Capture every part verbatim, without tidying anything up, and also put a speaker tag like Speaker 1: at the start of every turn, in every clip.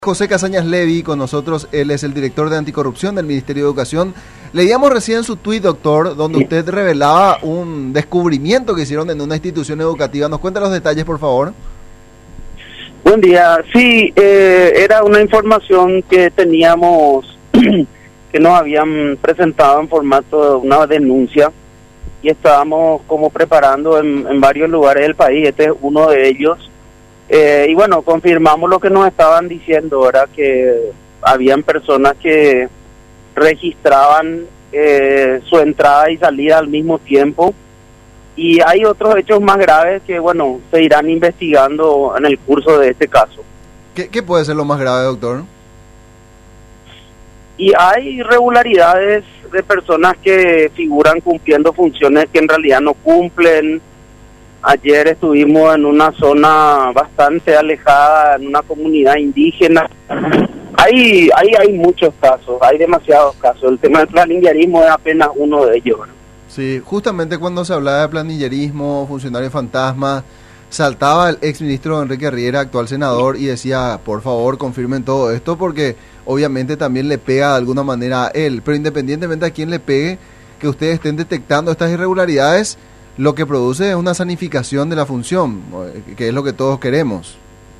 Speaker 1: José Casañas Levy, con nosotros, él es el director de anticorrupción del Ministerio de Educación. Leíamos recién su tuit, doctor, donde
Speaker 2: Sí.
Speaker 1: usted revelaba un descubrimiento que hicieron en una institución educativa. ¿Nos cuenta los detalles, por favor?
Speaker 2: Buen día. Sí, eh, era una información que teníamos, que nos habían presentado en formato de una denuncia y estábamos como preparando en, en varios lugares del país. Este es uno de ellos. Eh, y bueno, confirmamos lo que nos estaban diciendo, era que habían personas que registraban eh, su entrada y salida al mismo tiempo. Y hay otros hechos más graves que, bueno, se irán investigando en el curso de este caso.
Speaker 1: ¿Qué, qué puede ser lo más grave, doctor?
Speaker 2: Y hay irregularidades de personas que figuran cumpliendo funciones que en realidad no cumplen. Ayer estuvimos en una zona bastante alejada, en una comunidad indígena. Hay, hay, hay muchos casos, hay demasiados casos. El tema del planillerismo es apenas uno de ellos.
Speaker 1: Sí, justamente cuando se hablaba de planillerismo, funcionarios fantasmas, saltaba el exministro Enrique Riera, actual senador, y decía, por favor, confirmen todo esto, porque obviamente también le pega de alguna manera a él. Pero independientemente a quién le pegue, que ustedes estén detectando estas irregularidades, lo que produce es una sanificación de la función, que es lo que todos queremos.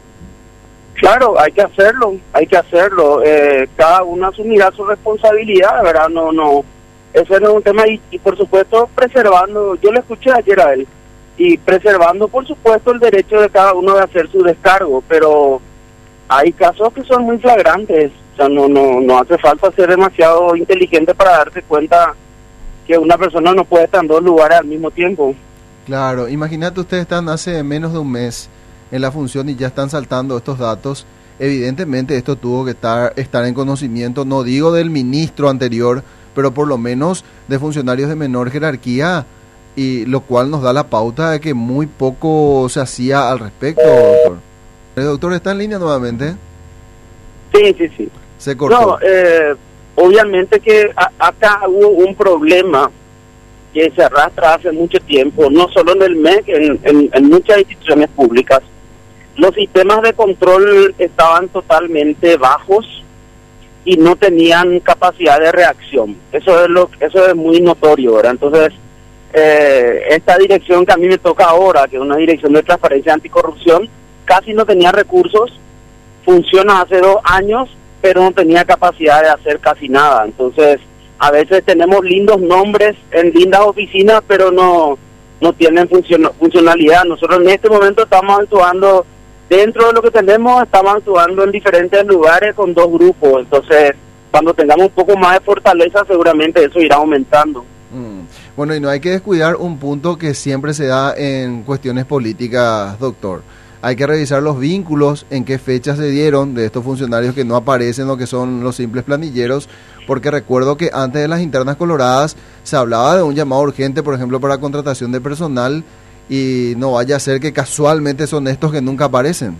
Speaker 2: Claro, hay que hacerlo, hay que hacerlo. Eh, cada uno asumirá su responsabilidad, ¿verdad? No, no, ese no es un tema. Y, y por supuesto, preservando, yo le escuché ayer a él, y preservando, por supuesto, el derecho de cada uno de hacer su descargo, pero hay casos que son muy flagrantes. O sea, no, no, no hace falta ser demasiado inteligente para darse cuenta que una persona no puede estar en dos lugares al mismo tiempo.
Speaker 1: Claro, imagínate, ustedes están hace menos de un mes en la función y ya están saltando estos datos. Evidentemente esto tuvo que estar, estar en conocimiento, no digo del ministro anterior, pero por lo menos de funcionarios de menor jerarquía, y lo cual nos da la pauta de que muy poco se hacía al respecto, doctor. ¿El doctor está en línea nuevamente?
Speaker 2: Sí, sí, sí.
Speaker 1: Se cortó.
Speaker 2: No, eh, obviamente que a, acá hubo un problema que se arrastra hace mucho tiempo, no solo en el M E C, en, en, en muchas instituciones públicas. Los sistemas de control estaban totalmente bajos y no tenían capacidad de reacción. Eso es lo, eso es muy notorio, ¿verdad? Entonces, eh, esta dirección que a mí me toca ahora, que es una dirección de transparencia y anticorrupción, casi no tenía recursos, funciona hace dos años, pero no tenía capacidad de hacer casi nada. Entonces, a veces tenemos lindos nombres en lindas oficinas, pero no no tienen función, funcionalidad. Nosotros en este momento estamos actuando, dentro de lo que tenemos, estamos actuando en diferentes lugares con dos grupos. Entonces, cuando tengamos un poco más de fortaleza, seguramente eso irá aumentando.
Speaker 1: Mm. Bueno, y no hay que descuidar un punto que siempre se da en cuestiones políticas, doctor. Hay que revisar los vínculos, en qué fecha se dieron de estos funcionarios que no aparecen o que son los simples planilleros, porque recuerdo que antes de las internas coloradas se hablaba de un llamado urgente, por ejemplo, para contratación de personal, y no vaya a ser que casualmente son estos que nunca aparecen.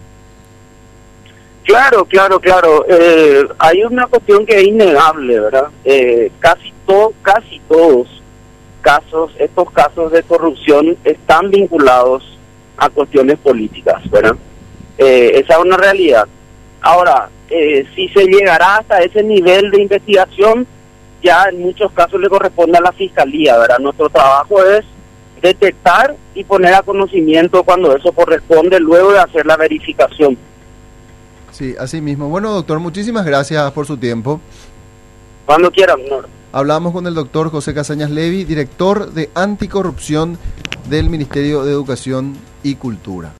Speaker 2: Claro, claro, claro. Eh, hay una cuestión que es innegable, ¿verdad? Eh, casi todo, casi todos casos, estos casos de corrupción están vinculados a cuestiones políticas, ¿verdad? Eh, esa es una realidad. Ahora, eh, si se llegará hasta ese nivel de investigación, ya en muchos casos le corresponde a la fiscalía, ¿verdad? Nuestro trabajo es detectar y poner a conocimiento cuando eso corresponde, luego de hacer la verificación.
Speaker 1: Sí, así mismo. Bueno, doctor, muchísimas gracias por su tiempo.
Speaker 2: Cuando quieran, no.
Speaker 1: Hablamos con el doctor José Casañas Levy, director de anticorrupción del Ministerio de Educación y Cultura.